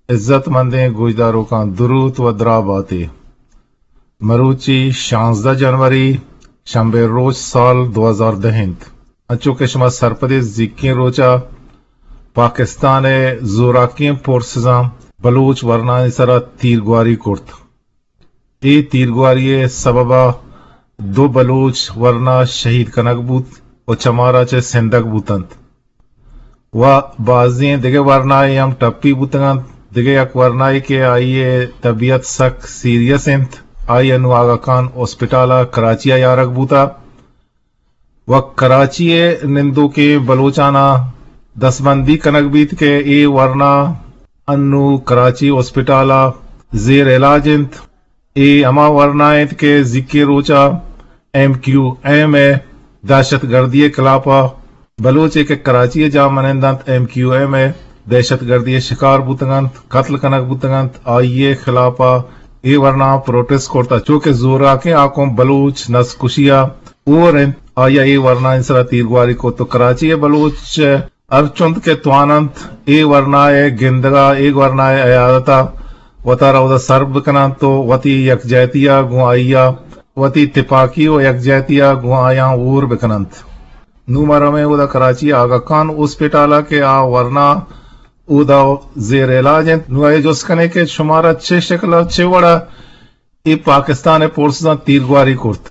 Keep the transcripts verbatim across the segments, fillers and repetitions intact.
عزت مندیں گوجداروں کا درود و دراباتے مروچی شانزدہ جنوری شنبے روز سال دو ہزار دہند اچو کشمہ سرپدی زکین روچا پاکستان زوراکین پورسزاں بلوچ ورنانی سرا تیرگواری کرت ای تیرگواری سببا دو بلوچ ورنا شہید کنک بوت و چمارا چے سندک بوتند و بعضیں دیگے ورنائی ہم ٹپی بوتگند دیگے یک ورنائی کے آئیے طبیعت سک سیریس انت آئی انو آگا کان ہسپٹالا کراچی یارک بوتا و کراچی نندو کے بلوچانا دس بندی کنک بیت کے ای ورنا انو کراچی ہسپٹالا زیر علاج انت ای اما ورنائت کے ذکی روچا ایم کیو ایم اے دہشت گردی کلاپا بلوچے کے کراچی جا منندنت ایم کیو ایم اے دہشت گردی شکار بوتگنت قتل کنک بوتگنت آئیے خلافا ای ورنا پروٹیسٹ کرتا چونکہ زورا کے آنکھوں بلوچ نس کشیا اور آیا ای ورنا انسرا تیرگواری کو تو کراچی بلوچ ارچند کے توانند ای ورنا گندگا ای ورنا عیادتا وطارا ودا سرب کنان تو وطی یک جیتیا گو آئیا وطی تپاکی و یک جیتیا گو آیا اور بکنند نو مرا میں ودا کراچی آگا کان ہسپٹالا کے آ ورنا اودا زیر علاج نو اے جس کنے کے شمارا چھ شکل چھ وڑا ای پاکستان پورساں تیرگواری کرت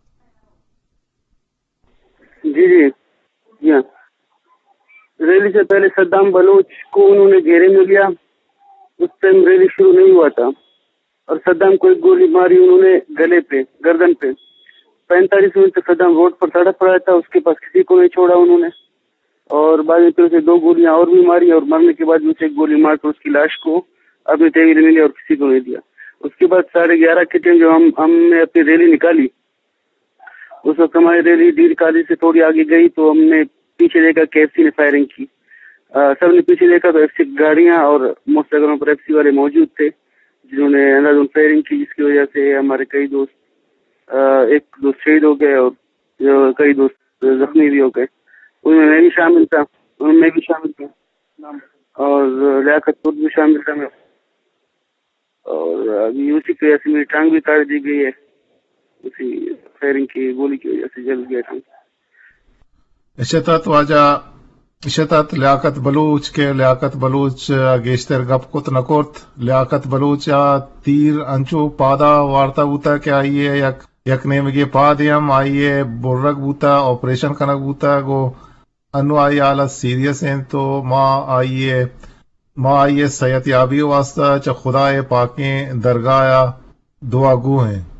جی جی جی ہاں ریلی سے پہلے صدام بلوچ کو انہوں نے گھیرے میں لیا. اس ٹائم ریلی شروع نہیں ہوا تھا اور صدام کو ایک گولی ماری انہوں نے گلے پہ گردن پہ. پینتالیس منٹ تک صدام روڈ پر تڑپ رہا تھا. اس کے پاس کسی کو نہیں چھوڑا انہوں نے اور بعد میں پھر اسے دو گولیاں اور بھی ماری اور مرنے کے بعد اسے ایک گولی مار کر اس کی لاش کو اپنے تحویل میں لیا اور کسی کو نہیں دیا. اس کے بعد ساڑھے گیارہ کے ٹائم جو ہم ہم نے اپنی ریلی نکالی اس وقت ہماری ریلی ڈیر کالج سے تھوڑی آگے گئی تو ہم نے پیچھے دیکھا کہ ایف سی نے فائرنگ کی. سب نے پیچھے دیکھا تو ایف سی گاڑیاں اور موٹر سائیکلوں پر ایف سی والے موجود تھے جنہوں نے اندازوں فائرنگ کی جس کی وجہ سے ہمارے کئی دوست ایک دوست شہید ہو گئے اور کئی دوست زخمی بھی ہو گئے. ان میں بھی شامل تھا ان میں بھی شامل تھا اور لیاقت پور بھی شامل تھا. اور ابھی اسی کی وجہ سے میری ٹانگ بھی کاٹ دی گئی ہے. اسی فائرنگ کی گولی کی وجہ سے جل گیا ٹانگ. اشتات واجہ اشتات لیاقت بلوچ کے لیاقت بلوچ گیشتر گپ کت نکورت لیاقت بلوچ تیر انچو پادا وارتا بوتا کہ آئیے یک یک نیمگی پادیم آئیے برگ بوتا آپریشن کنک بوتا گو انو آئی حالت سیریس ہیں تو ماں آئیے ماں آئیے صحت یابی واسطہ چا خدا پاکیں درگاہ دعا گو ہیں.